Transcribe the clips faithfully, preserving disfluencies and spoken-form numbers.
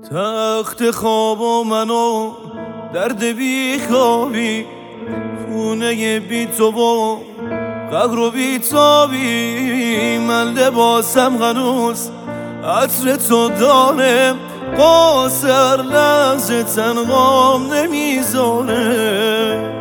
تخت خواب و منو درد بی خوابی، خونه بی تو و قبر و بی تابی. من لباسم هنوز عطر تو داره، قاصر لحظه تنهام نمیذاره.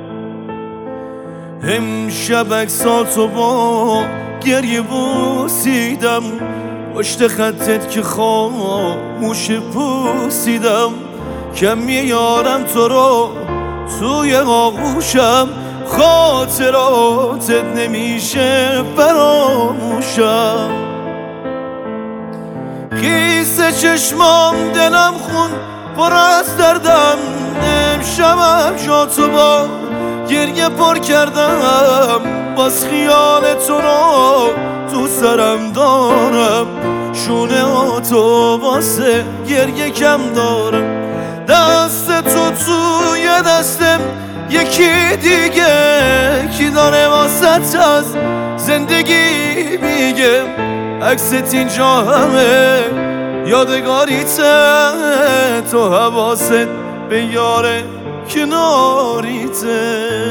امشب عکساتو با گریه بوسیدم، پشت خطت که خاموش پوسیدم. کم میارم تو رو توی آغوشم، خاطراتت نمیشه فراموشم. خیس چشمام دلم خون پر از دردم، امشبم جاتو با گریه پر کردم. باز خیال تو رو تو سرم دارم، شونه تو واسه گریه کم دارم. دست تو توی دستم یکی دیگه، کی داره واسه از زندگی میگه. عکست اینجا همه یادگاریته، تو حواست به یار کناریته.